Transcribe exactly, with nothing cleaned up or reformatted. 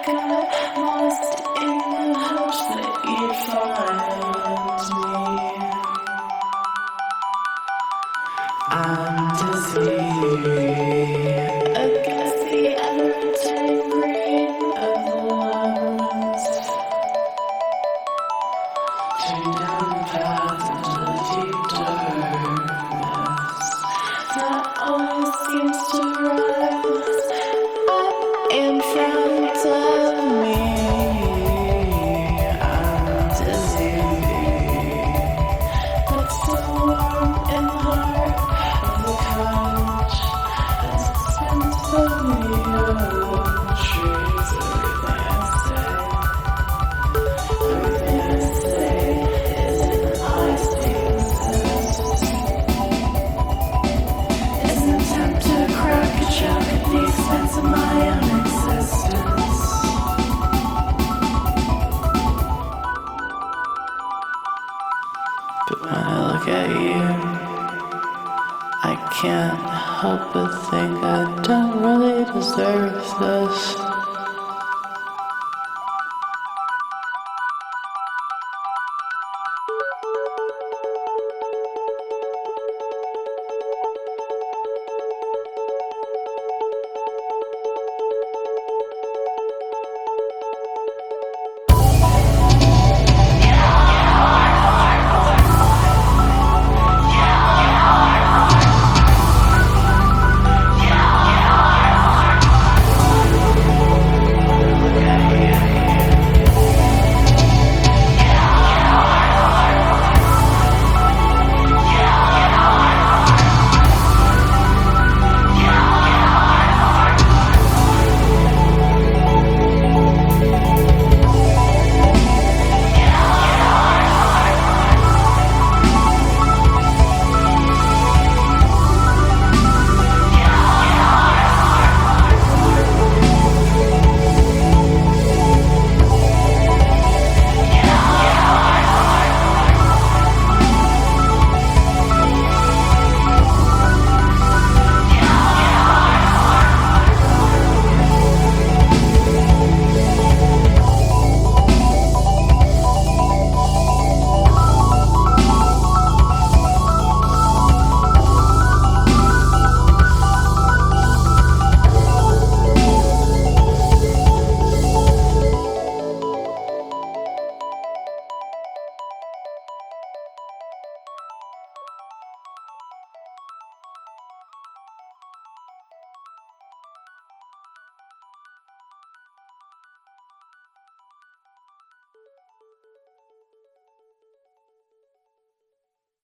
got lost in the hopes that you'd find me. I'm dizzy against the ever green of the lines. Turn down the path into the deep darkness that always seems to rise up in front of me. I'm dizzy, but still warm in the heart of the couch. As it spins from the trees, everything I say, everything I say is an ice is an attempt to crack a joke at the expense of my own existence. But when I look at you, I can't help but think I don't really deserve this.